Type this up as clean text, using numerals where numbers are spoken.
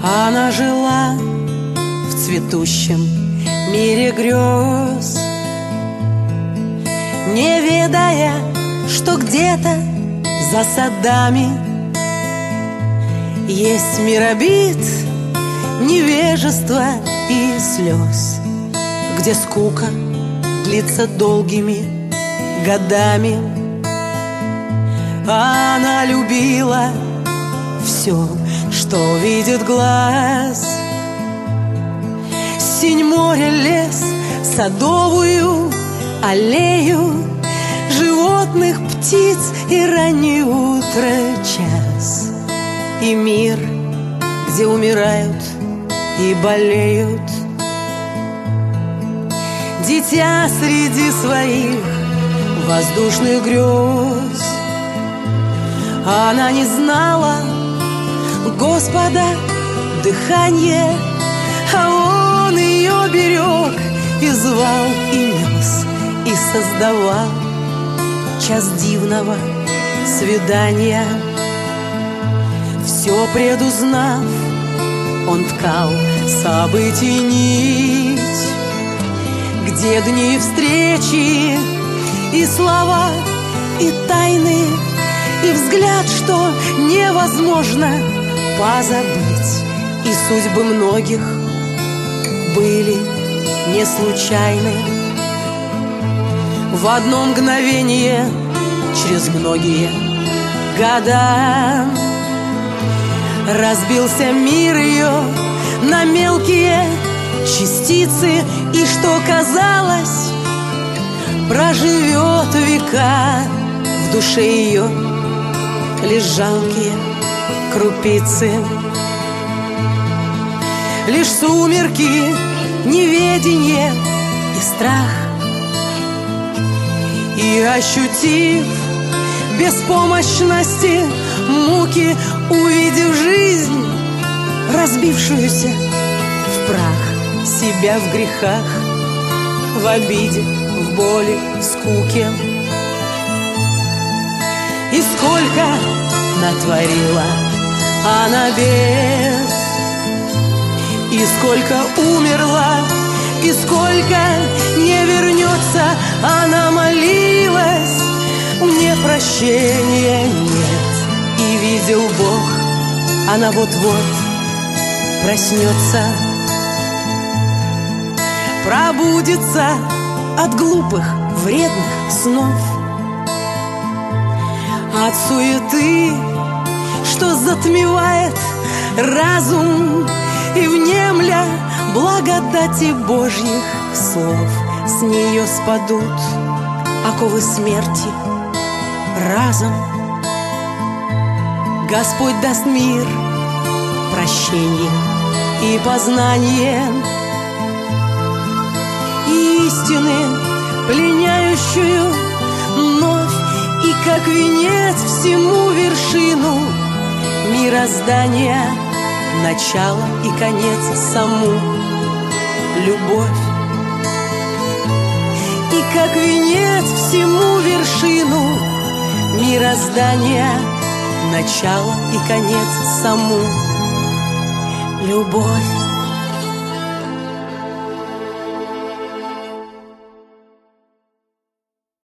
Она жила в цветущем мире грез, не ведая, что где-то за садами есть мир обид, невежества и слез, где скука длится долгими годами. Она любила все, что видит глаз: синь моря, лес, садовую аллею, животных, птиц и раннее утро час. И мир, где умирают и болеют дитя среди своих воздушных грез. Она не знала Господа дыхание, а Он ее берег и звал, и нес, и создавал час дивного свидания. Все предузнав, Он ткал событий нить, где дни встречи и слова, и тайны, и взгляд, что невозможно позабыть. И судьбы многих были не случайны. В одно мгновение, через многие года, разбился мир ее на мелкие частицы, и что казалось, проживет века, в душе ее лишь жалкие крупицы. Лишь сумерки, неведение и страх. И ощутив беспомощности муки, увидев жизнь, разбившуюся в прах, себя в грехах, в обиде, в боли, в скуке. И сколько натворила она бед, и сколько умерла, и сколько не вернется. Она молилась, мне прощения нет. И видел Бог, она вот-вот проснется, пробудится от глупых, вредных снов, от суеты, что затмевает разум, и внемля благодати Божьих слов, с нее спадут оковы смерти разом. Господь даст мир, прощение и познание, истины, пленяющую вновь, и как венец всему вершину мироздания, начало и конец саму любовь. И как венец всему вершину мироздания, начало и конец саму любовь.